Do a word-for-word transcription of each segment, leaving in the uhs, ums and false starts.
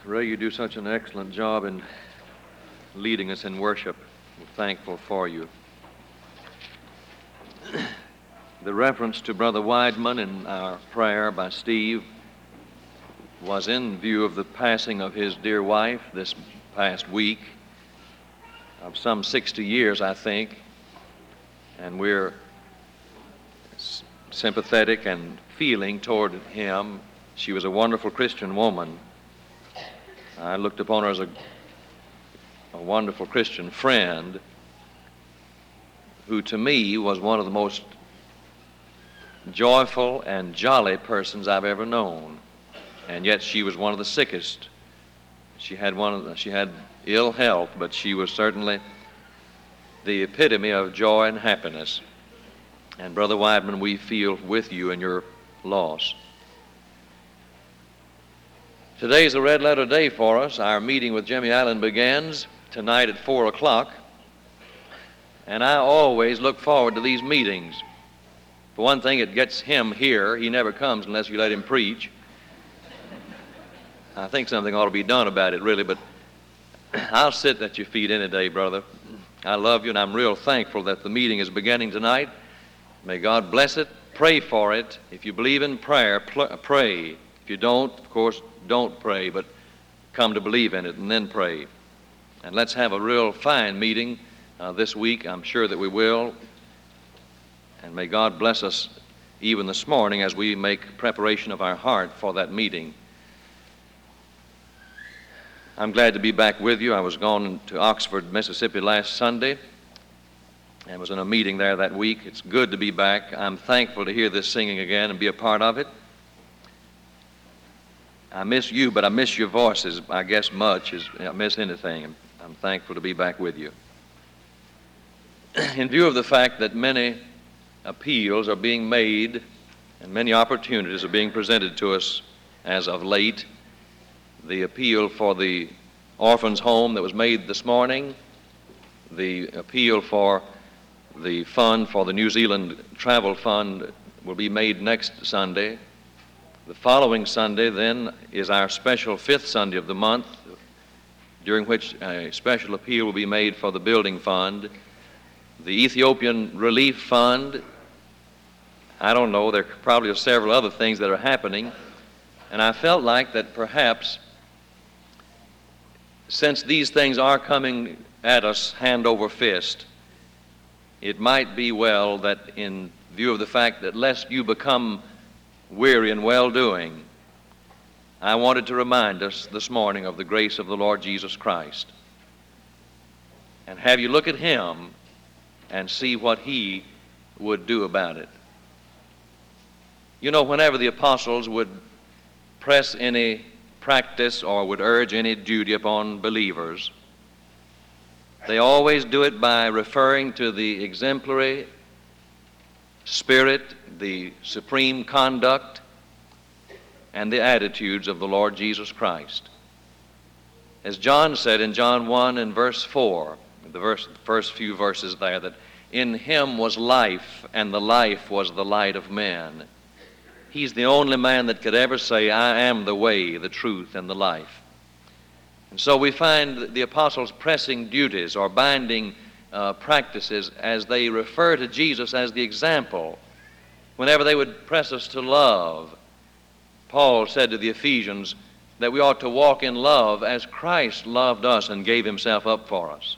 Ray, you do such an excellent job in leading us in worship. We're thankful for you. The reference to Brother Weidman in our prayer by Steve was in view of the passing of his dear wife this past week, of some sixty years, I think, and we're s- sympathetic and feeling toward him. She was a wonderful Christian woman. I looked upon her as a, a wonderful Christian friend who, to me, was one of the most joyful and jolly persons I've ever known. And yet she was one of the sickest. She had one of the, she had ill health, but she was certainly the epitome of joy and happiness. And Brother Weidman, we feel with you in your loss. Today's a red letter day for us. Our meeting with Jimmy Allen begins tonight at four o'clock. And I always look forward to these meetings. For one thing, it gets him here. He never comes unless you let him preach. I think something ought to be done about it, really, but I'll sit at your feet any day, brother. I love you, and I'm real thankful that the meeting is beginning tonight. May God bless it. Pray for it. If you believe in prayer, pl- pray. If you don't, of course, don't pray, but come to believe in it and then pray. And let's have a real fine meeting uh, this week. I'm sure that we will. And may God bless us even this morning as we make preparation of our heart for that meeting. I'm glad to be back with you. I was gone to Oxford, Mississippi last Sunday and was in a meeting there that week. It's good to be back. I'm thankful to hear this singing again and be a part of it. I miss you, but I miss your voices, I guess, much as I miss anything. I'm thankful to be back with you. In view of the fact that many appeals are being made and many opportunities are being presented to us as of late, the appeal for the orphans' home that was made this morning, the appeal for the fund for the New Zealand Travel Fund will be made next Sunday. The following Sunday, then, is our special fifth Sunday of the month, during which a special appeal will be made for the building fund. The Ethiopian Relief Fund, I don't know, there probably are several other things that are happening, and I felt like that perhaps, since these things are coming at us hand over fist, it might be well that in view of the fact that lest you become weary in well-doing, I wanted to remind us this morning of the grace of the Lord Jesus Christ and have you look at him and see what he would do about it. You know, whenever the apostles would press any practice or would urge any duty upon believers, they always do it by referring to the exemplary spirit, the supreme conduct, and the attitudes of the Lord Jesus Christ. As John said in John one and verse four, the verse, first few verses there, that in him was life, and the life was the light of men. He's the only man that could ever say, I am the way, the truth, and the life. And so we find the apostles pressing duties or binding uh, practices as they refer to Jesus as the example. Whenever they would press us to love, Paul said to the Ephesians that we ought to walk in love as Christ loved us and gave himself up for us.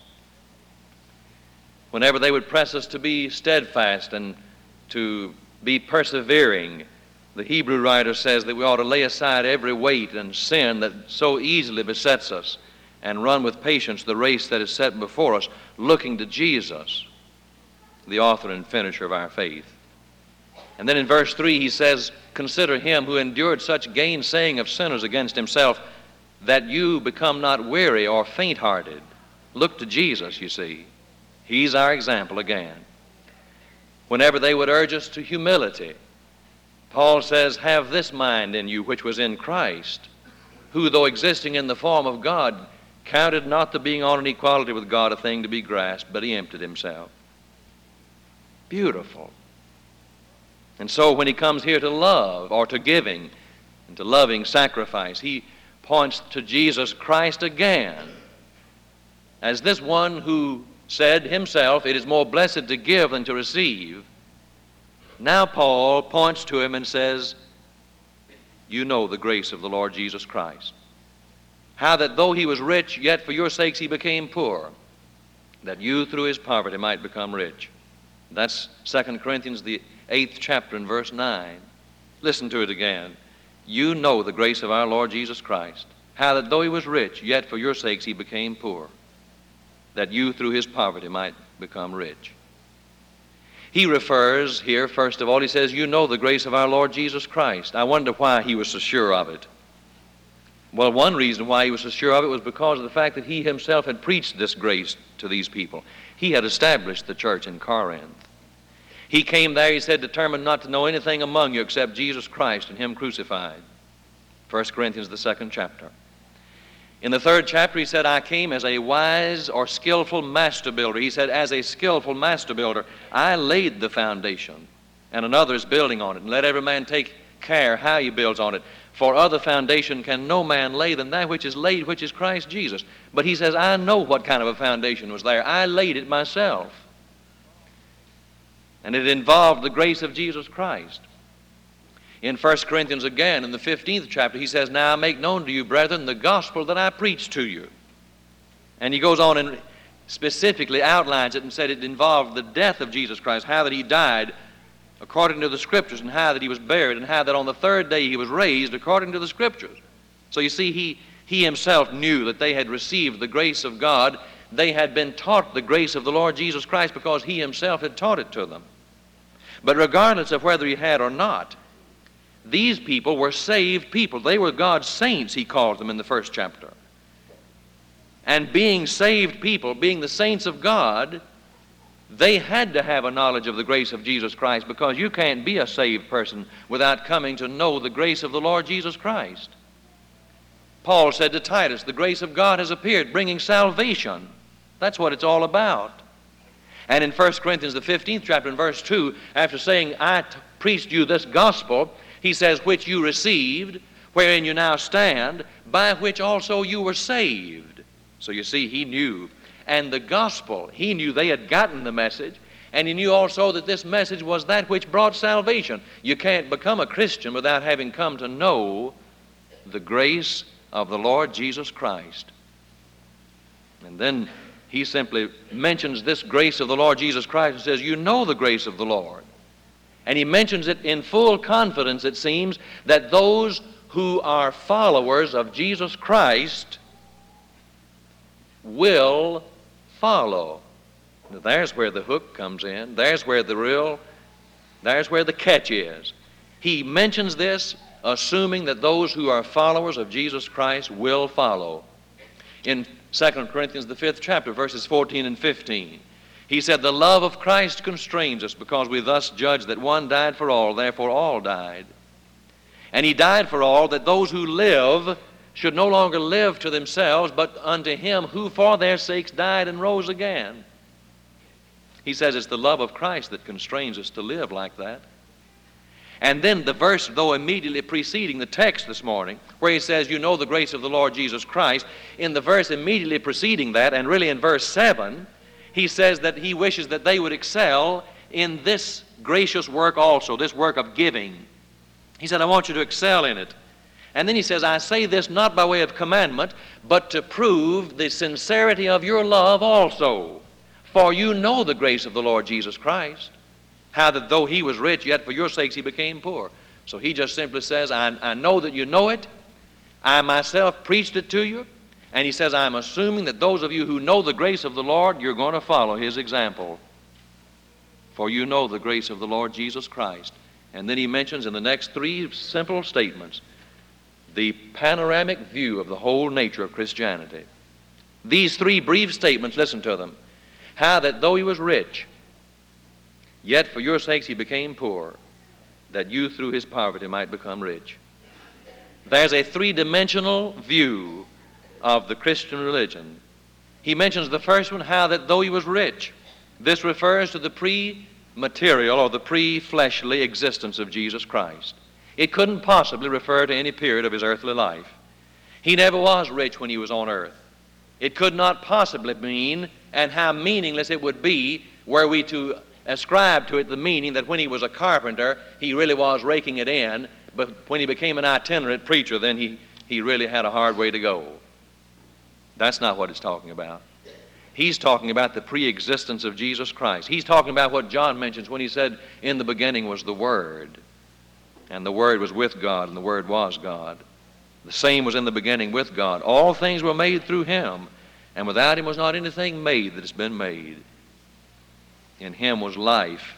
Whenever they would press us to be steadfast and to be persevering, the Hebrew writer says that we ought to lay aside every weight and sin that so easily besets us and run with patience the race that is set before us, looking to Jesus, the author and finisher of our faith. And then in verse three he says, consider him who endured such gainsaying of sinners against himself, that you become not weary or faint-hearted. Look to Jesus, you see. He's our example again. Whenever they would urge us to humility, Paul says, have this mind in you which was in Christ, who, though existing in the form of God, counted not the being on an equality with God a thing to be grasped, but he emptied himself. Beautiful. And so when he comes here to love or to giving and to loving sacrifice, he points to Jesus Christ again as this one who said himself, "It is more blessed to give than to receive." Now Paul points to him and says, "You know the grace of the Lord Jesus Christ, how that though he was rich, yet for your sakes he became poor, that you through his poverty might become rich." That's Second Corinthians, the eighth chapter and verse nine. Listen to it again. "You know the grace of our Lord Jesus Christ, how that though he was rich, yet for your sakes he became poor, that you through his poverty might become rich." He refers here, first of all, he says, "You know the grace of our Lord Jesus Christ." I wonder why he was so sure of it. Well, one reason why he was so sure of it was because of the fact that he himself had preached this grace to these people. He had established the church in Corinth. He came there, he said, determined not to know anything among you except Jesus Christ and him crucified. First Corinthians, the second chapter. In the third chapter, he said, "I came as a wise or skillful master builder." He said, "As a skillful master builder, I laid the foundation, and another is building on it. And let every man take care how he builds on it. For other foundation can no man lay than that which is laid, which is Christ Jesus." But he says, "I know what kind of a foundation was there. I laid it myself." And it involved the grace of Jesus Christ. In First Corinthians again, in the fifteenth chapter, he says, "Now I make known to you, brethren, the gospel that I preached to you." And he goes on and specifically outlines it and said it involved the death of Jesus Christ, how that he died according to the Scriptures, and how that he was buried, and how that on the third day he was raised according to the Scriptures. So you see, he, he himself knew that they had received the grace of God. They had been taught the grace of the Lord Jesus Christ because he himself had taught it to them. But regardless of whether he had or not, these people were saved people. They were God's saints, he called them in the first chapter. And being saved people, being the saints of God, they had to have a knowledge of the grace of Jesus Christ, because you can't be a saved person without coming to know the grace of the Lord Jesus Christ. Paul said to Titus, "The grace of God has appeared, bringing salvation." That's what it's all about. And in First Corinthians, the fifteenth chapter, in verse two, after saying, "I t- preached you this gospel," he says, "which you received, wherein you now stand, by which also you were saved." So you see, he knew. And the gospel, he knew they had gotten the message, and he knew also that this message was that which brought salvation. You can't become a Christian without having come to know the grace of the Lord Jesus Christ. And then he simply mentions this grace of the Lord Jesus Christ and says, "You know the grace of the Lord." And he mentions it in full confidence, it seems, that those who are followers of Jesus Christ will follow. Now, there's where the hook comes in. There's where the real, there's where the catch is. He mentions this assuming that those who are followers of Jesus Christ will follow. In Second Corinthians, the fifth chapter, verses fourteen and fifteen, he said, "The love of Christ constrains us, because we thus judge that one died for all, therefore all died. And he died for all, that those who live should no longer live to themselves, but unto him who for their sakes died and rose again." He says it's the love of Christ that constrains us to live like that. And then the verse, though immediately preceding the text this morning, where he says, "You know the grace of the Lord Jesus Christ," in the verse immediately preceding that, and really in verse seven, he says that he wishes that they would excel in this gracious work also, this work of giving. He said, "I want you to excel in it." And then he says, "I say this not by way of commandment, but to prove the sincerity of your love also. For you know the grace of the Lord Jesus Christ, how that though he was rich, yet for your sakes he became poor." So he just simply says, I, I know that you know it. I myself preached it to you. And he says, I'm assuming that those of you who know the grace of the Lord, you're going to follow his example. For you know the grace of the Lord Jesus Christ. And then he mentions in the next three simple statements the panoramic view of the whole nature of Christianity. These three brief statements, listen to them. How that though he was rich, yet for your sakes he became poor, that you through his poverty might become rich. There's a three-dimensional view of the Christian religion. He mentions the first one, how that though he was rich. This refers to the pre-material or the pre-fleshly existence of Jesus Christ. It couldn't possibly refer to any period of his earthly life. He never was rich when he was on earth. It could not possibly mean, and how meaningless it would be were we to ascribe to it the meaning that when he was a carpenter, he really was raking it in, but when he became an itinerant preacher, then he, he really had a hard way to go. That's not what it's talking about. He's talking about the pre-existence of Jesus Christ. He's talking about what John mentions when he said, in the beginning was the Word, and the Word was with God, and the Word was God. The same was in the beginning with God. All things were made through him, and without him was not anything made that has been made. In him was life,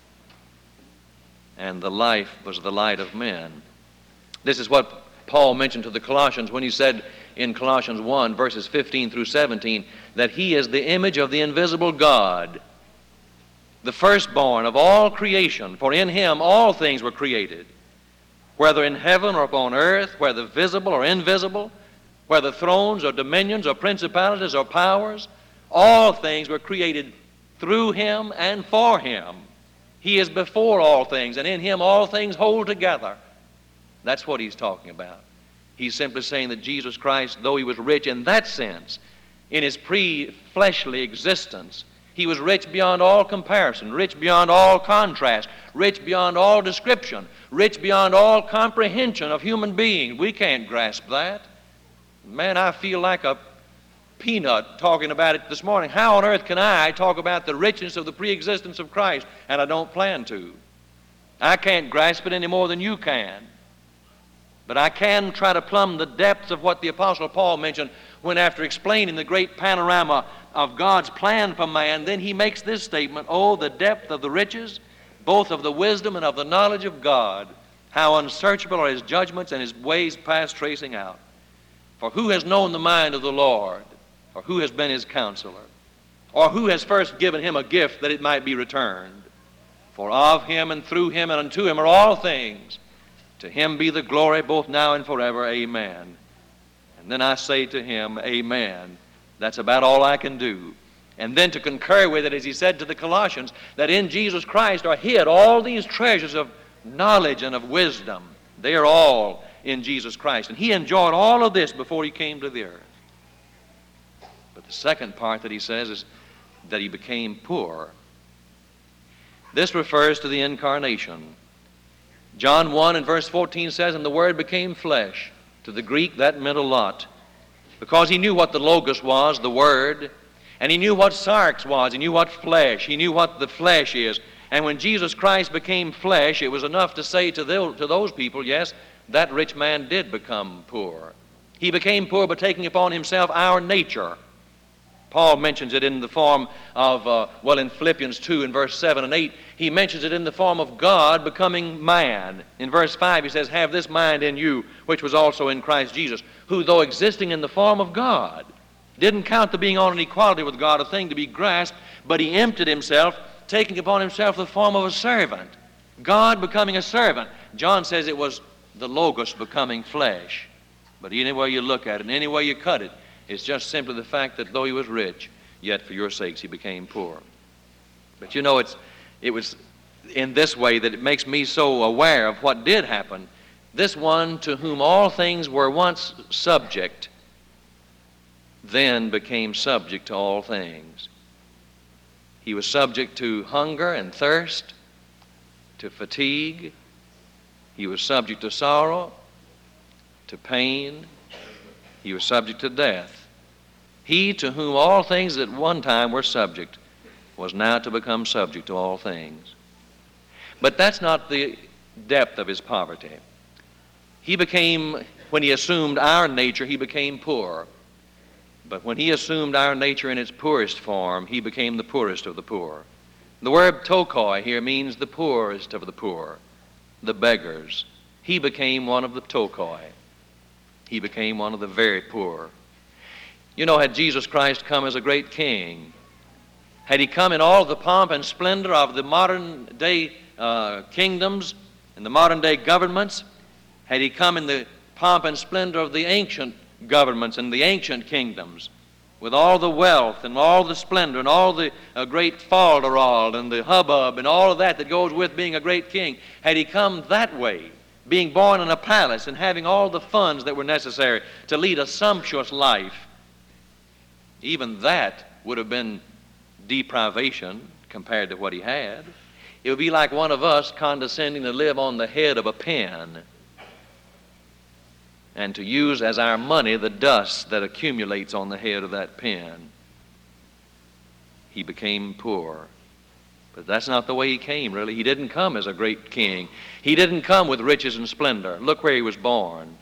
and the life was the light of men. This is what Paul mentioned to the Colossians when he said in Colossians one, verses fifteen through seventeen, that he is the image of the invisible God, the firstborn of all creation, for in him all things were created, whether in heaven or upon earth, whether visible or invisible, whether thrones or dominions or principalities or powers, all things were created through him and for him. He is before all things, and in him all things hold together. That's what he's talking about. He's simply saying that Jesus Christ, though he was rich in that sense, in his pre-fleshly existence, he was rich beyond all comparison, rich beyond all contrast, rich beyond all description, rich beyond all comprehension of human beings. We can't grasp that. Man, I feel like a peanut talking about it this morning. How on earth can I talk about the richness of the pre-existence of Christ? And I don't plan to. I can't grasp it any more than you can. But I can try to plumb the depths of what the Apostle Paul mentioned when, after explaining the great panorama of God's plan for man, then he makes this statement, "Oh, the depth of the riches, both of the wisdom and of the knowledge of God, how unsearchable are his judgments and his ways past tracing out. For who has known the mind of the Lord, or who has been his counselor, or who has first given him a gift that it might be returned? For of him and through him and unto him are all things. To him be the glory both now and forever. Amen." And then I say to him, amen. That's about all I can do. And then to concur with it, as he said to the Colossians, that in Jesus Christ are hid all these treasures of knowledge and of wisdom. They are all in Jesus Christ. And he enjoyed all of this before he came to the earth. But the second part that he says is that he became poor. This refers to the incarnation. John one and verse fourteen says, "And the Word became flesh." To the Greek, that meant a lot, because he knew what the Logos was, the Word, and he knew what sarx was. He knew what flesh. He knew what the flesh is. And when Jesus Christ became flesh, it was enough to say to, the, to those people, yes, that rich man did become poor. He became poor by taking upon himself our nature. Paul mentions it in the form of, uh, well, in Philippians two in verse seven and eight, he mentions it in the form of God becoming man. In verse five he says, "Have this mind in you, which was also in Christ Jesus, who though existing in the form of God, didn't count the being on an equality with God a thing to be grasped, but he emptied himself, taking upon himself the form of a servant." God becoming a servant. John says it was the Logos becoming flesh. But any way you look at it, and any way you cut it, it's just simply the fact that though he was rich, yet for your sakes he became poor. But you know, it's, it was in this way that it makes me so aware of what did happen. This one to whom all things were once subject, then became subject to all things. He was subject to hunger and thirst, to fatigue. He was subject to sorrow, to pain. He was subject to death. He to whom all things at one time were subject was now to become subject to all things. But that's not the depth of his poverty. He became, when he assumed our nature, he became poor. But when he assumed our nature in its poorest form, he became the poorest of the poor. The word tokoi here means the poorest of the poor, the beggars. He became one of the tokoi. He became one of the very poor. You know, had Jesus Christ come as a great king, had he come in all the pomp and splendor of the modern day uh, kingdoms and the modern day governments, had he come in the pomp and splendor of the ancient governments and the ancient kingdoms, with all the wealth and all the splendor and all the uh, great falderall and the hubbub and all of that that goes with being a great king, had he come that way, being born in a palace and having all the funds that were necessary to lead a sumptuous life, even that would have been deprivation compared to what he had. It would be like one of us condescending to live on the head of a pin and to use as our money the dust that accumulates on the head of that pin. He became poor. But that's not the way he came, really. He didn't come as a great king. He didn't come with riches and splendor. Look where he was born.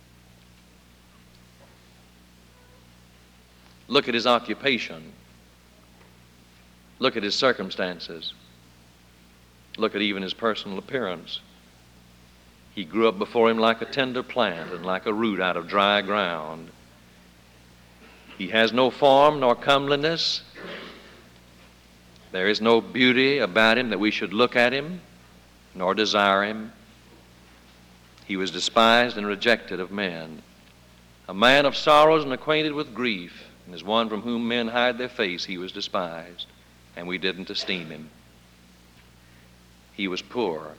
Look at his occupation. Look at his circumstances. Look at even his personal appearance. He grew up before him like a tender plant and like a root out of dry ground. He has no form nor comeliness. There is no beauty about him that we should look at him nor desire him. He was despised and rejected of men, a man of sorrows and acquainted with grief, and as one from whom men hide their face, he was despised, and we didn't esteem him. He was poor.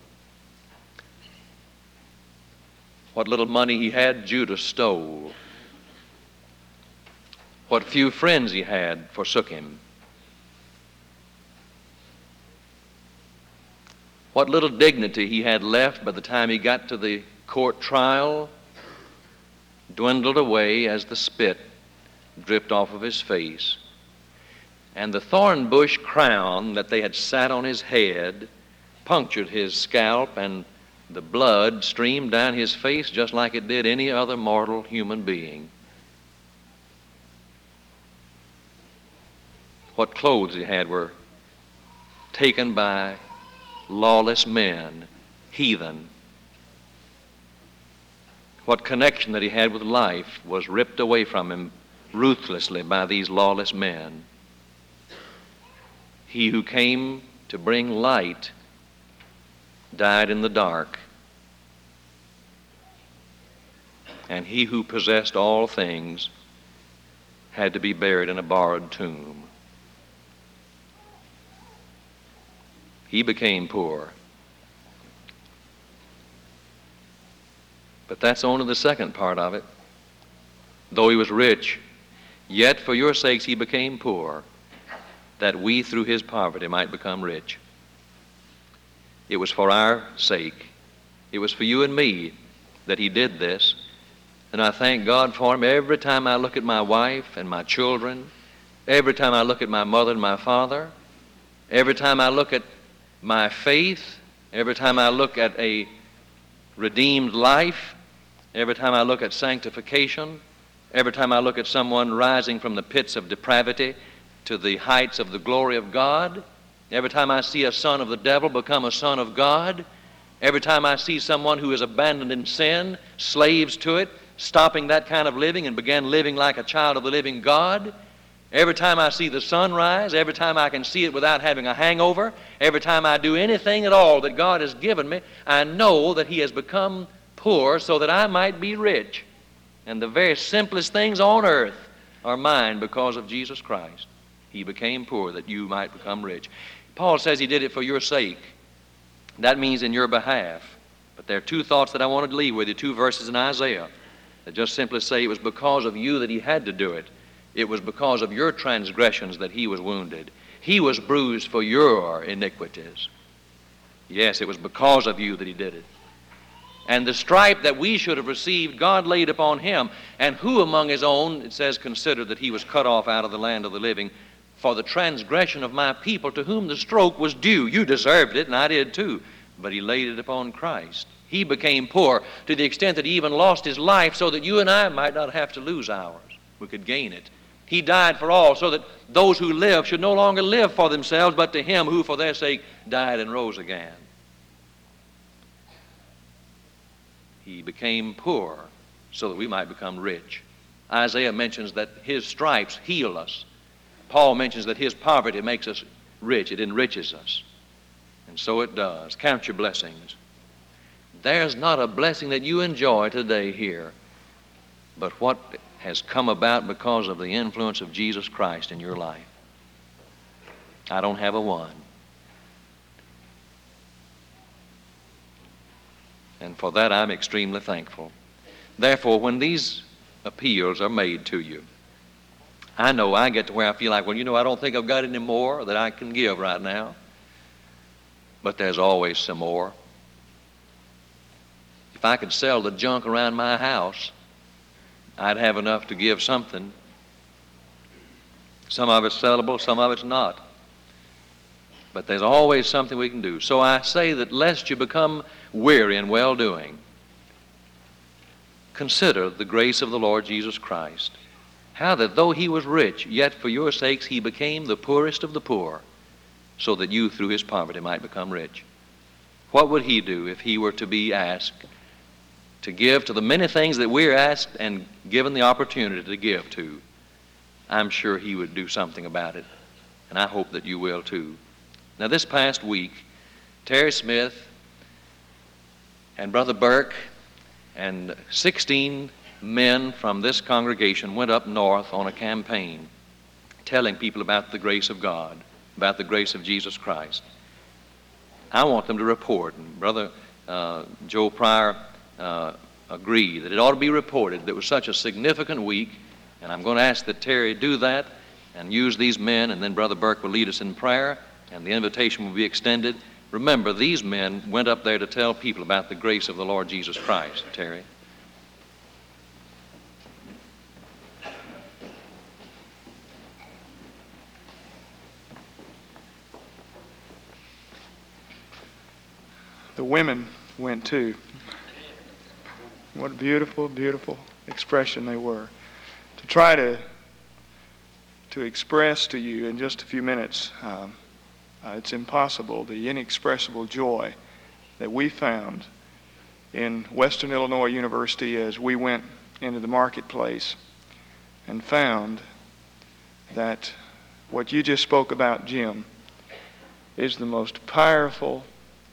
What little money he had, Judas stole. What few friends he had forsook him. What little dignity he had left by the time he got to the court trial dwindled away as the spit dripped off of his face. And the thorn bush crown that they had sat on his head punctured his scalp, and the blood streamed down his face just like it did any other mortal human being. What clothes he had were taken by lawless men, heathen. What connection that he had with life was ripped away from him ruthlessly by these lawless men. He who came to bring light died in the dark, and he who possessed all things had to be buried in a borrowed tomb. He became poor. But that's only the second part of it. Though he was rich, yet for your sakes he became poor, that we through his poverty might become rich. It was for our sake. It was for you and me that he did this. And I thank God for him every time I look at my wife and my children, every time I look at my mother and my father, every time I look at my faith, every time I look at a redeemed life, every time I look at sanctification, every time I look at someone rising from the pits of depravity to the heights of the glory of God, every time I see a son of the devil become a son of God, every time I see someone who is abandoned in sin, slaves to it, stopping that kind of living and began living like a child of the living God, every time I see the sun rise, every time I can see it without having a hangover, every time I do anything at all that God has given me, I know that he has become poor so that I might be rich. And the very simplest things on earth are mine because of Jesus Christ. He became poor that you might become rich. Paul says he did it for your sake. That means in your behalf. But there are two thoughts that I wanted to leave with you, two verses in Isaiah that just simply say it was because of you that he had to do it. It was because of your transgressions that he was wounded. He was bruised for your iniquities. Yes, it was because of you that he did it. And the stripe that we should have received, God laid upon him. And who among his own, it says, considered that he was cut off out of the land of the living for the transgression of my people, to whom the stroke was due. You deserved it, and I did too. But he laid it upon Christ. He became poor to the extent that he even lost his life so that you and I might not have to lose ours. We could gain it. He died for all so that those who live should no longer live for themselves, but to him who for their sake died and rose again. He became poor so that we might become rich. Isaiah mentions that his stripes heal us. Paul mentions that his poverty makes us rich. It enriches us. And so it does. Count your blessings. There's not a blessing that you enjoy today here, but what has come about because of the influence of Jesus Christ in your life. I don't have a one. And for that I'm extremely thankful. Therefore, when these appeals are made to you, I know I get to where I feel like, well, you know, I don't think I've got any more that I can give right now. But there's always some more. If I could sell the junk around my house, I'd have enough to give something. Some of it's sellable, some of it's not. But there's always something we can do. So I say that lest you become weary in well-doing, consider the grace of the Lord Jesus Christ. How that though he was rich, yet for your sakes he became the poorest of the poor, so that you through his poverty might become rich. What would he do if he were to be asked to give to the many things that we're asked and given the opportunity to give to? I'm sure he would do something about it, and I hope that you will too. Now, this past week, Terry Smith and Brother Burke and sixteen men from this congregation went up north on a campaign telling people about the grace of God, about the grace of Jesus Christ. I want them to report, and Brother uh, Joe Pryor uh, agreed that it ought to be reported that it was such a significant week, and I'm going to ask that Terry do that and use these men, and then Brother Burke will lead us in prayer, and the invitation will be extended. Remember, these men went up there to tell people about the grace of the Lord Jesus Christ. Terry. The women went too. What a beautiful, beautiful expression they were. To try to to express to you in just a few minutes, um, uh, it's impossible, the inexpressible joy that we found in Western Illinois University as we went into the marketplace and found that what you just spoke about, Jim, is the most powerful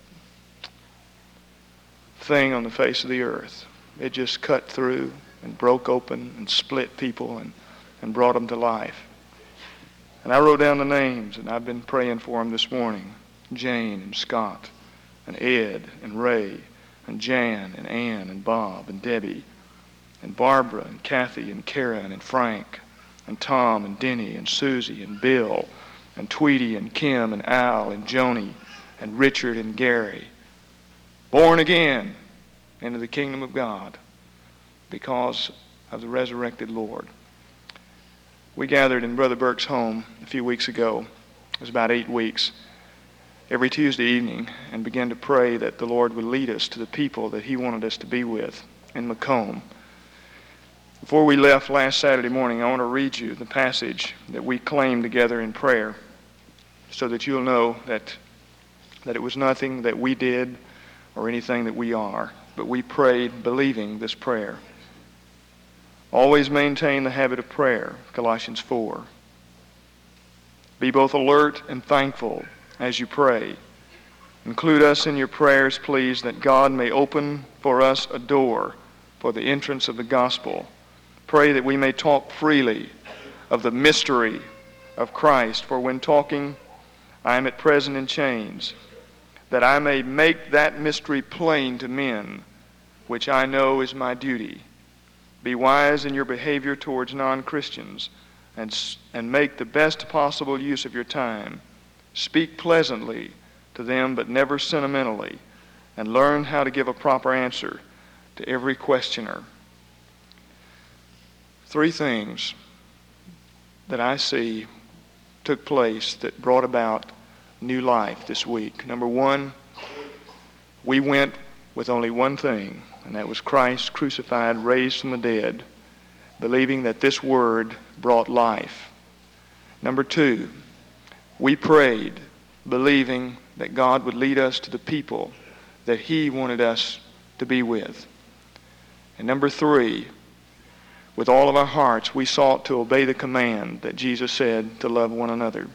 thing on the face of the earth. It just cut through and broke open and split people and, and brought them to life. And I wrote down the names, and I've been praying for them this morning. Jane and Scott and Ed and Ray and Jan and Ann and Bob and Debbie and Barbara and Kathy and Karen and Frank and Tom and Denny and Susie and Bill and Tweety and Kim and Al and Joni and Richard and Gary. Born again into the kingdom of God because of the resurrected Lord. We gathered in Brother Burke's home a few weeks ago. It was about eight weeks. Every Tuesday evening, and began to pray that the Lord would lead us to the people that he wanted us to be with in Macomb. Before we left last Saturday morning, I want to read you the passage that we claimed together in prayer so that you'll know that, that it was nothing that we did or anything that we are, but we prayed believing this prayer. Always maintain the habit of prayer, Colossians four. Be both alert and thankful as you pray. Include us in your prayers, please, that God may open for us a door for the entrance of the gospel. Pray that we may talk freely of the mystery of Christ, for when talking, I am at present in chains, that I may make that mystery plain to men, which I know is my duty. Be wise in your behavior towards non-Christians, and, and make the best possible use of your time. Speak pleasantly to them, but never sentimentally, and learn how to give a proper answer to every questioner. Three things that I see took place that brought about new life this week. Number one, we went with only one thing, and that was Christ crucified, raised from the dead, believing that this word brought life. Number two, we prayed, believing that God would lead us to the people that he wanted us to be with. And number three, with all of our hearts, we sought to obey the command that Jesus said to love one another.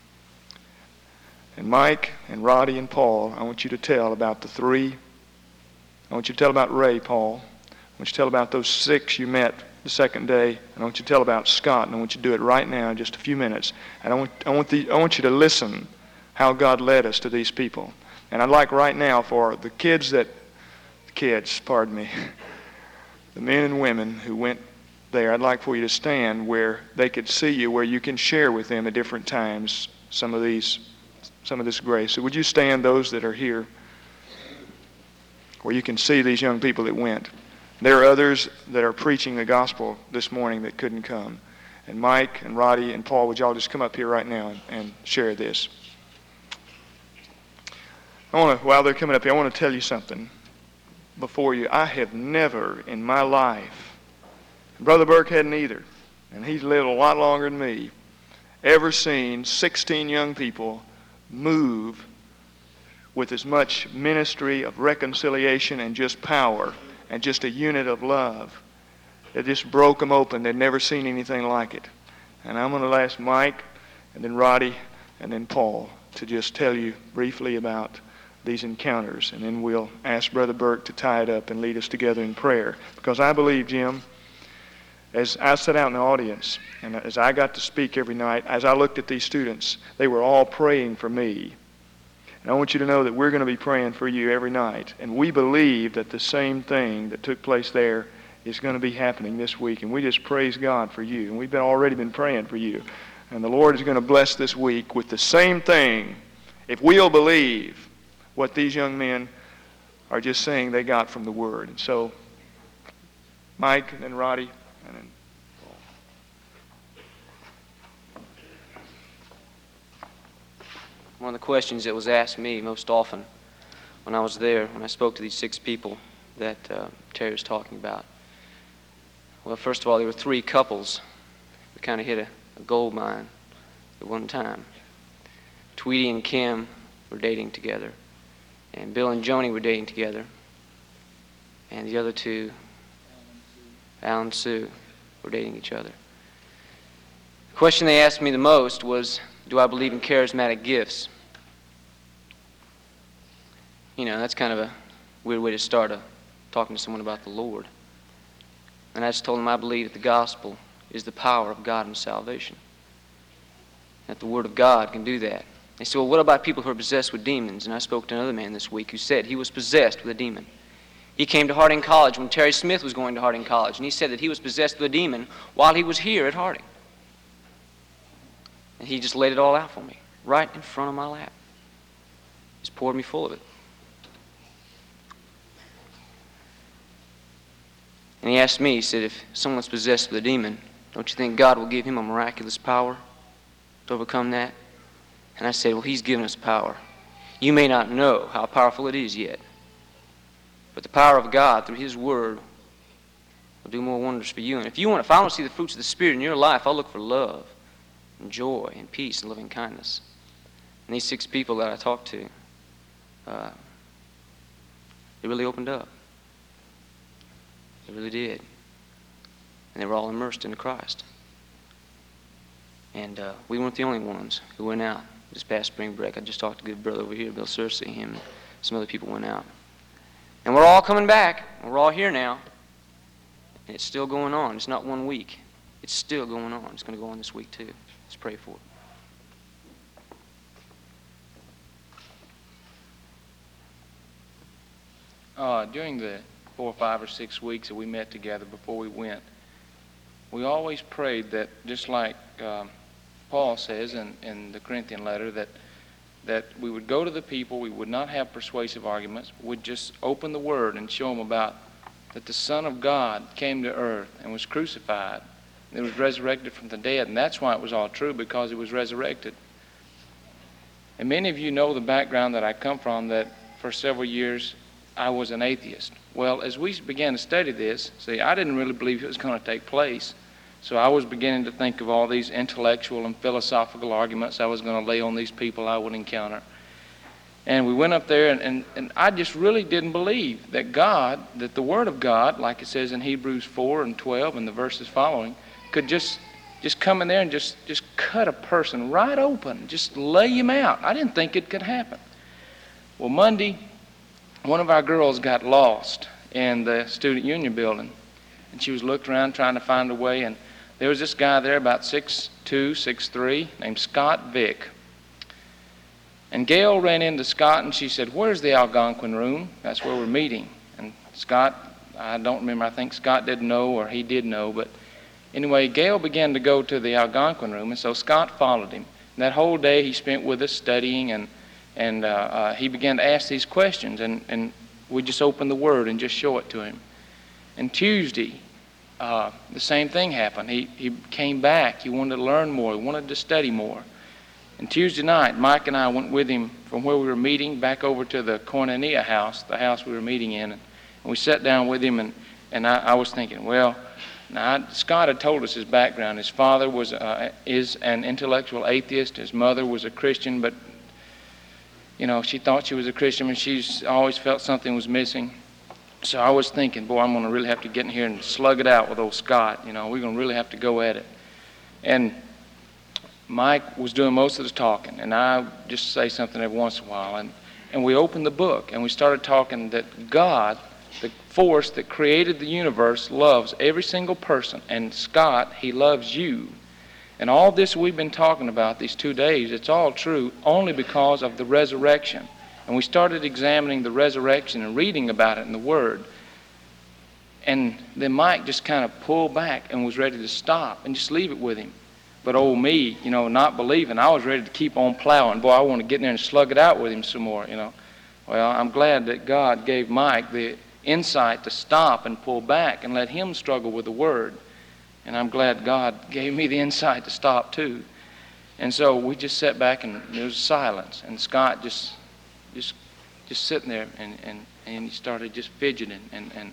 And Mike and Roddy and Paul, I want you to tell about the three. I want you to tell about Ray, Paul. I want you to tell about those six you met the second day. And I want you to tell about Scott. And I want you to do it right now in just a few minutes. And I want, I want, the, I want you to listen how God led us to these people. And I'd like right now for the kids that kids, pardon me, the men and women who went there, I'd like for you to stand where they could see you, where you can share with them at different times some of these, some of this grace. So would you stand, those that are here, where you can see these young people that went. There are others that are preaching the gospel this morning that couldn't come. And Mike and Roddy and Paul, would y'all just come up here right now and, and share this? I want to, while they're coming up here, I want to tell you something before you. I have never in my life, Brother Burke hadn't either, and he's lived a lot longer than me, ever seen sixteen young people move with as much ministry of reconciliation and just power and just a unit of love. It just broke them open. They'd never seen anything like it. And I'm going to ask Mike and then Roddy and then Paul to just tell you briefly about these encounters. And then we'll ask Brother Burke to tie it up and lead us together in prayer. Because I believe, Jim, as I sat out in the audience and as I got to speak every night, as I looked at these students, they were all praying for me. And I want you to know that we're going to be praying for you every night. And we believe that the same thing that took place there is going to be happening this week. And we just praise God for you. And we've been already been praying for you. And the Lord is going to bless this week with the same thing, if we'll believe what these young men are just saying they got from the Word. And so, Mike and then Roddy and then One of the questions that was asked me most often when I was there, when I spoke to these six people that uh, Terry was talking about. Well, first of all, there were three couples that kind of hit a, a gold mine at one time. Tweety and Kim were dating together, and Bill and Joni were dating together, and the other two, Al and Sue, were dating each other. The question they asked me the most was, do I believe in charismatic gifts? You know, that's kind of a weird way to start a, talking to someone about the Lord. And I just told them I believe that the gospel is the power of God in salvation. That the Word of God can do that. They said, well, what about people who are possessed with demons? And I spoke to another man this week who said he was possessed with a demon. He came to Harding College when Terry Smith was going to Harding College, and he said that he was possessed with a demon while he was here at Harding. And he just laid it all out for me, right in front of my lap. Just poured me full of it. And he asked me, he said, if someone's possessed with a demon, don't you think God will give him a miraculous power to overcome that? And I said, well, he's given us power. You may not know how powerful it is yet, but the power of God through His Word will do more wonders for you. And if you want, if I want to see the fruits of the Spirit in your life, I'll look for love and joy and peace and loving kindness. And these six people that I talked to, uh, they really opened up. They really did. And they were all immersed into Christ. And uh, we weren't the only ones who went out this past spring break. I just talked to a good brother over here, Bill Searcy. Him and some other people went out. And we're all coming back. We're all here now. And it's still going on. It's not one week. It's still going on. It's going to go on this week too. Let's pray for it. Uh, during the four or five or six weeks that we met together before we went, we always prayed that, just like um, Paul says in, in the Corinthian letter, that that we would go to the people, we would not have persuasive arguments, we'd just open the Word and show them about that the Son of God came to earth and was crucified, and was resurrected from the dead, and that's why it was all true, because He was resurrected. And many of you know the background that I come from, that for several years I was an atheist. Well, as we began to study this, see, I didn't really believe it was going to take place. So I was beginning to think of all these intellectual and philosophical arguments I was going to lay on these people I would encounter. And we went up there, and, and, and I just really didn't believe that God, that the Word of God, like it says in Hebrews four and twelve and the verses following, could just just come in there and just, just cut a person right open, just lay him out. I didn't think it could happen. Well, Monday, one of our girls got lost in the student union building, and she was looking around trying to find a way, and there was this guy there about six two, six three, named Scott Vick. And Gail ran into Scott, and she said, "Where's the Algonquin room? That's where we're meeting." And Scott, I don't remember, I think Scott didn't know or he did know, but anyway, Gail began to go to the Algonquin room, and so Scott followed him. And that whole day he spent with us studying, and, and uh, uh, he began to ask these questions, and, and we just opened the Word and just show it to him. And Tuesday, uh, the same thing happened. He, he came back. He wanted to learn more. He wanted to study more. And Tuesday night, Mike and I went with him from where we were meeting back over to the Koinonia house, the house we were meeting in. And we sat down with him, and, and I, I was thinking, well, now I, Scott had told us his background. His father was uh, is an intellectual atheist. His mother was a Christian, but, you know, she thought she was a Christian, and she's always felt something was missing. So I was thinking, boy, I'm going to really have to get in here and slug it out with old Scott. You know, we're going to really have to go at it. And Mike was doing most of the talking, and I just say something every once in a while. And, and we opened the book, and we started talking that God, the force that created the universe, loves every single person. And Scott, he loves you. And all this we've been talking about these two days, it's all true only because of the resurrection. And we started examining the resurrection and reading about it in the Word. And then Mike just kind of pulled back and was ready to stop and just leave it with him. But old me, you know, not believing, I was ready to keep on plowing. Boy, I want to get in there and slug it out with him some more, you know. Well, I'm glad that God gave Mike the insight to stop and pull back and let him struggle with the Word. And I'm glad God gave me the insight to stop too. And so we just sat back, and there was silence. And Scott just just just sitting there, and, and, and he started just fidgeting. And, and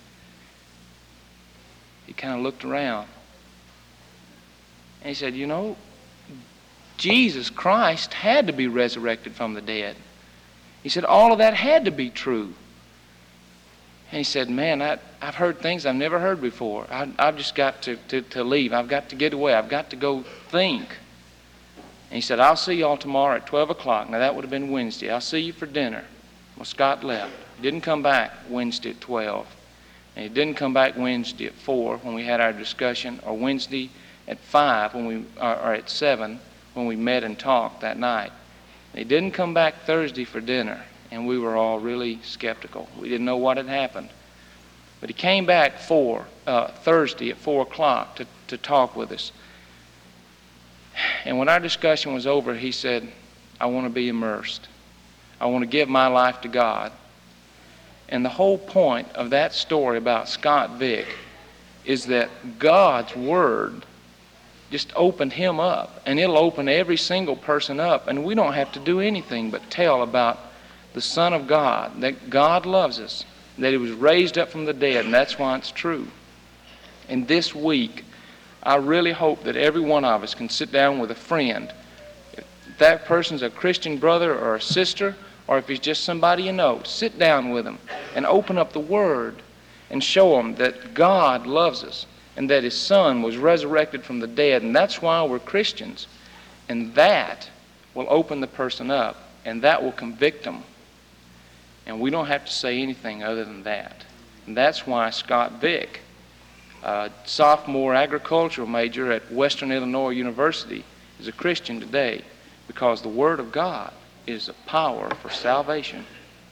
he kind of looked around. And he said, you know, Jesus Christ had to be resurrected from the dead. He said, all of that had to be true. And he said, man, I, I've heard things I've never heard before. I, I've just got to, to, to leave. I've got to get away. I've got to go think. And he said, I'll see you all tomorrow at twelve o'clock. Now, that would have been Wednesday. I'll see you for dinner. Well, Scott left. He didn't come back Wednesday at twelve. And he didn't come back Wednesday at four when we had our discussion, or Wednesday at five when we, or, or at seven when we met and talked that night. He didn't come back Thursday for dinner, and we were all really skeptical. We didn't know what had happened. But he came back four, uh, Thursday at four o'clock to, to talk with us. And when our discussion was over, he said, I want to be immersed. I want to give my life to God. And the whole point of that story about Scott Vick is that God's Word just opened him up, and it'll open every single person up, and we don't have to do anything but tell about the Son of God, that God loves us, that He was raised up from the dead, and that's why it's true. And this week, I really hope that every one of us can sit down with a friend. If that person's a Christian brother or a sister, or if he's just somebody you know, sit down with them and open up the Word and show them that God loves us and that His Son was resurrected from the dead, and that's why we're Christians. And that will open the person up, and that will convict them. And we don't have to say anything other than that. And that's why Scott Vick, a sophomore agricultural major at Western Illinois University, is a Christian today, because the Word of God is a power for salvation.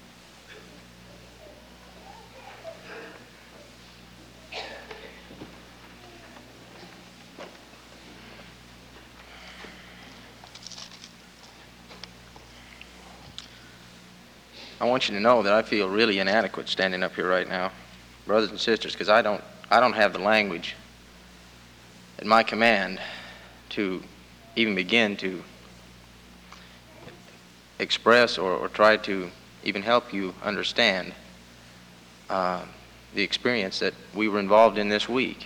I want you to know that I feel really inadequate standing up here right now, brothers and sisters, because I don't, I don't have the language at my command to even begin to express or, or try to even help you understand uh, the experience that we were involved in this week.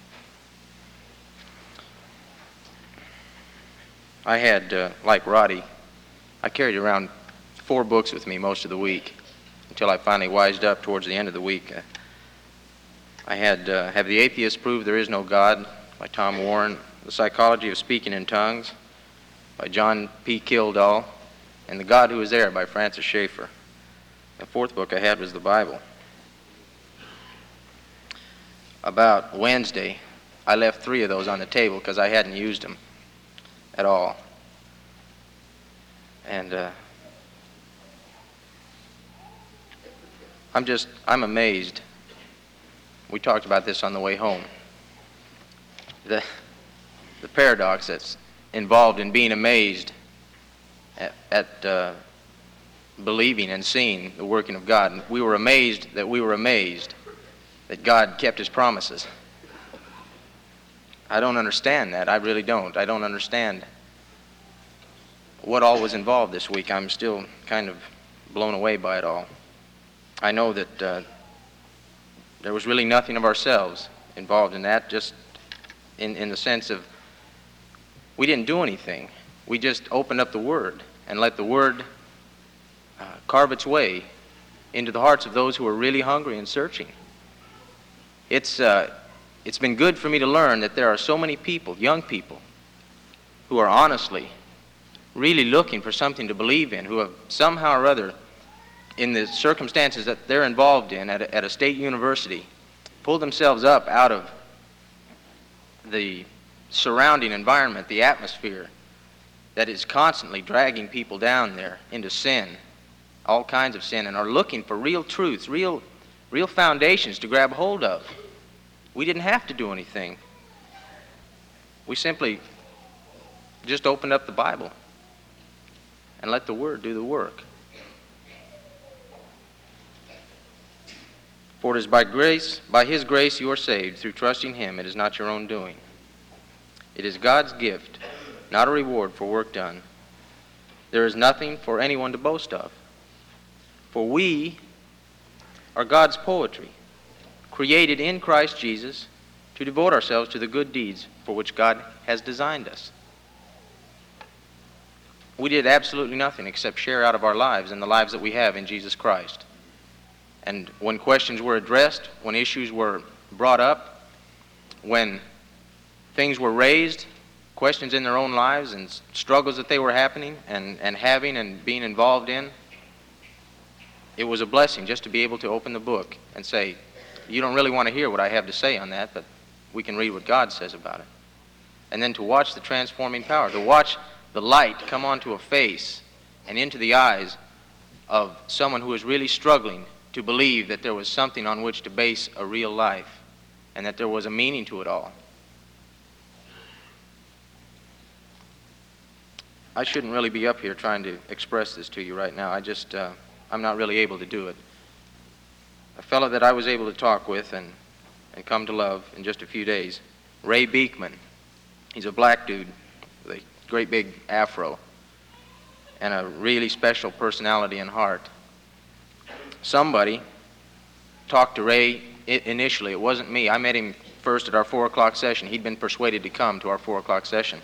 I had, uh, like Roddy, I carried around four books with me most of the week until I finally wised up towards the end of the week. Uh, I had uh, Have the Atheists Prove There Is No God by Tom Warren, The Psychology of Speaking in Tongues by John P. Kildall, and The God Who Is There by Francis Schaeffer. The fourth book I had was the Bible. About Wednesday, I left three of those on the table because I hadn't used them at all. And uh, I'm just, I'm amazed we talked about this on the way home. The, the paradox that's involved in being amazed at, at uh, believing and seeing the working of God. And we were amazed that we were amazed that God kept His promises. I don't understand that. I really don't. I don't understand what all was involved this week. I'm still kind of blown away by it all. I know that uh, there was really nothing of ourselves involved in that, just in, in the sense of we didn't do anything. We just opened up the Word and let the Word uh, carve its way into the hearts of those who are really hungry and searching. It's, uh, it's been good for me to learn that there are so many people, young people, who are honestly really looking for something to believe in, who have somehow or other, in the circumstances that they're involved in at a, at a state university, pulled themselves up out of the surrounding environment, the atmosphere that is constantly dragging people down there into sin, all kinds of sin, and are looking for real truths, real, real foundations to grab hold of. We didn't have to do anything. We simply just opened up the Bible and let the Word do the work. For it is by grace, by His grace you are saved, through trusting Him. It is not your own doing. It is God's gift, not a reward for work done. There is nothing for anyone to boast of. For we are God's poetry, created in Christ Jesus to devote ourselves to the good deeds for which God has designed us. We did absolutely nothing except share out of our lives and the lives that we have in Jesus Christ. And when questions were addressed, when issues were brought up, when things were raised, questions in their own lives and struggles that they were happening and, and having and being involved in, it was a blessing just to be able to open the book and say, you don't really want to hear what I have to say on that, but we can read what God says about it. And then to watch the transforming power, to watch the light come onto a face and into the eyes of someone who is really struggling to believe that there was something on which to base a real life and that there was a meaning to it all. I shouldn't really be up here trying to express this to you right now. I just, uh, I'm not really able to do it. A fellow that I was able to talk with and, and come to love in just a few days, Ray Beekman. He's a black dude with a great big afro and a really special personality and heart. Somebody talked to Ray initially. It wasn't me. I met him first at our four o'clock session. He'd been persuaded to come to our four o'clock session.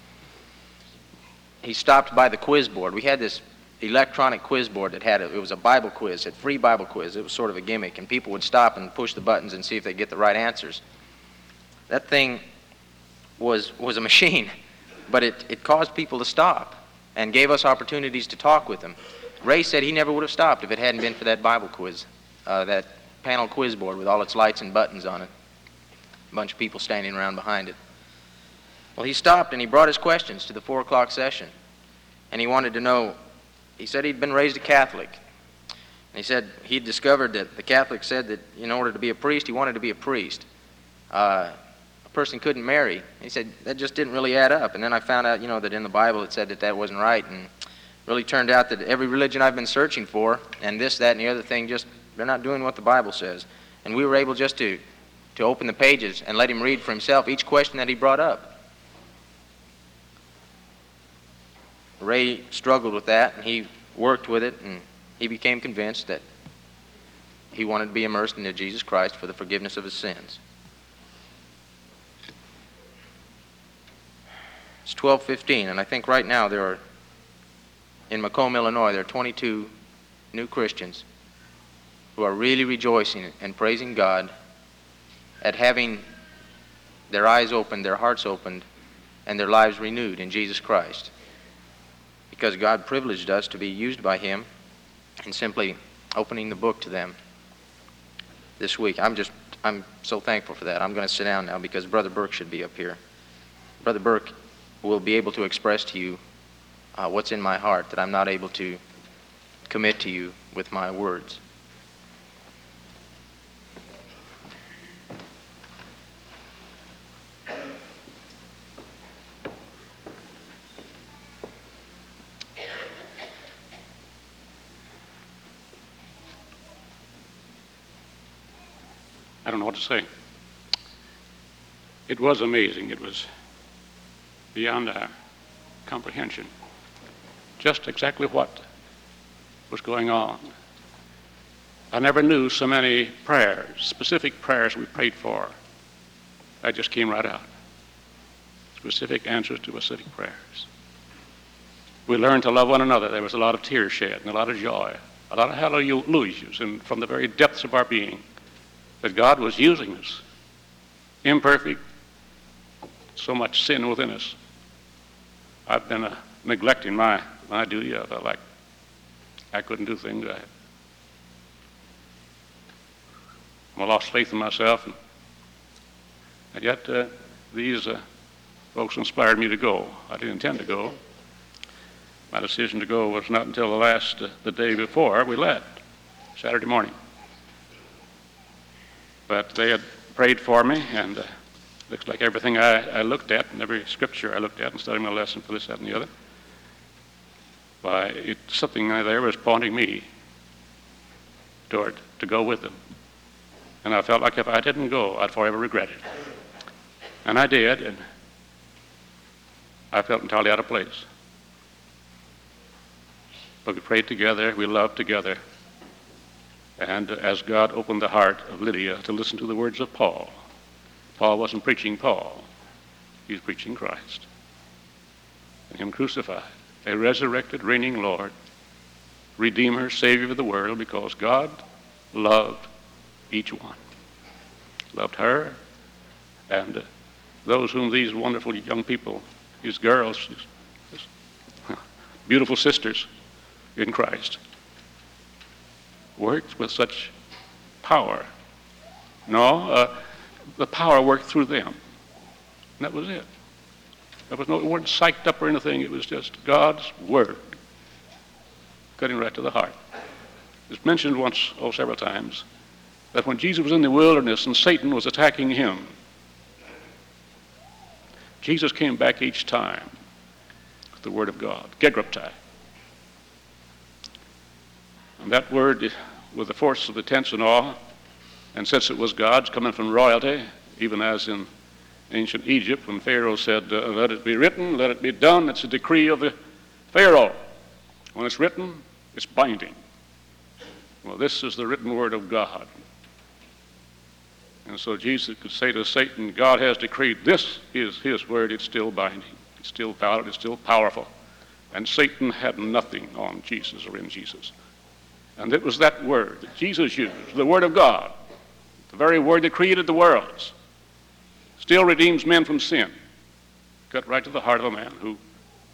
He stopped by the quiz board. We had this electronic quiz board that had a, it was a Bible quiz, a free Bible quiz. It was sort of a gimmick, and people would stop and push the buttons and see if they get the right answers. That thing was was a machine, but it, it caused people to stop and gave us opportunities to talk with them. Ray said he never would have stopped if it hadn't been for that Bible quiz, uh, that panel quiz board with all its lights and buttons on it. A bunch of people standing around behind it. Well, he stopped and he brought his questions to the four o'clock session. And he wanted to know, he said he'd been raised a Catholic. And he said he'd discovered that the Catholic said that in order to be a priest, he wanted to be a priest. Uh, a person couldn't marry. And he said that just didn't really add up. And then I found out, you know, that in the Bible it said that that wasn't right. And really turned out that every religion I've been searching for, and this, that, and the other thing, just they're not doing what the Bible says. And we were able just to, to open the pages and let him read for himself each question that he brought up. Ray struggled with that, and he worked with it, and he became convinced that he wanted to be immersed into Jesus Christ for the forgiveness of his sins. It's twelve fifteen, and I think right now there are, in Macomb, Illinois, there are twenty-two new Christians who are really rejoicing and praising God at having their eyes opened, their hearts opened, and their lives renewed in Jesus Christ. Because God privileged us to be used by Him in simply opening the book to them this week. I'm just, I'm so thankful for that. I'm going to sit down now because Brother Burke should be up here. Brother Burke will be able to express to you uh, what's in my heart that I'm not able to commit to you with my words. I don't know what to say. It was amazing. It was beyond our comprehension. Just exactly what was going on. I never knew so many prayers, specific prayers we prayed for. That just came right out. Specific answers to specific prayers. We learned to love one another. There was a lot of tears shed and a lot of joy, a lot of hallelujahs, and from the very depths of our being, that God was using us, imperfect, so much sin within us. I've been uh, neglecting my, my duty. I felt like I couldn't do things right. I lost faith in myself, and, and yet uh, these uh, folks inspired me to go. I didn't intend to go. My decision to go was not until the last, uh, the day before we left, Saturday morning. But they had prayed for me, and uh, looks like everything I, I looked at, and every scripture I looked at and studying my lesson for this, that, and the other, why, it, something there was pointing me toward to go with them. And I felt like if I didn't go, I'd forever regret it. And I did, and I felt entirely out of place. But we prayed together, we loved together. And as God opened the heart of Lydia to listen to the words of Paul, Paul wasn't preaching Paul, he was preaching Christ. And him crucified, a resurrected, reigning Lord, Redeemer, Savior of the world, because God loved each one. Loved her and uh, those whom these wonderful young people, these girls, these, these beautiful sisters in Christ, worked with such power. No, uh, the power worked through them. And that was it. There was no, it weren't psyched up or anything. It was just God's word, cutting right to the heart. It's mentioned once, oh, several times, that when Jesus was in the wilderness and Satan was attacking him, Jesus came back each time with the word of God, gegraptai. And that word, with the force of the tense and all, and since it was God's coming from royalty, even as in ancient Egypt when Pharaoh said, uh, let it be written, let it be done, it's a decree of the Pharaoh. When it's written, it's binding. Well, this is the written word of God. And so Jesus could say to Satan, God has decreed, this is his word, it's still binding, it's still valid, it's still powerful. And Satan had nothing on Jesus or in Jesus. And it was that word that Jesus used, the word of God, the very word that created the worlds, still redeems men from sin. Cut right to the heart of a man who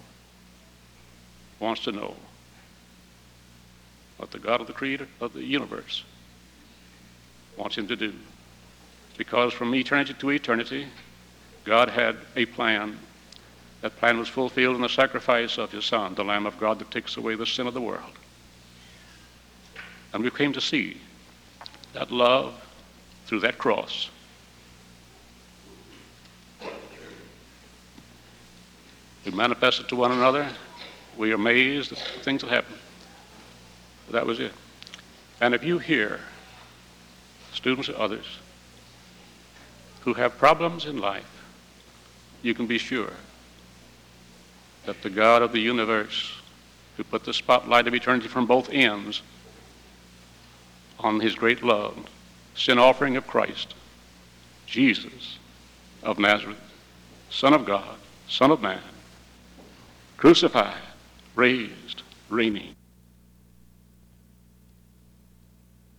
wants to know what the God of the creator of the universe wants him to do. Because from eternity to eternity, God had a plan. That plan was fulfilled in the sacrifice of his Son, the Lamb of God that takes away the sin of the world. And we came to see that love through that cross. We manifest it to one another. We are amazed at the things that happen. That was it. And if you hear students or others who have problems in life, you can be sure that the God of the universe, who put the spotlight of eternity from both ends on his great love, sin offering of Christ, Jesus of Nazareth, Son of God, Son of Man, crucified, raised, reigning,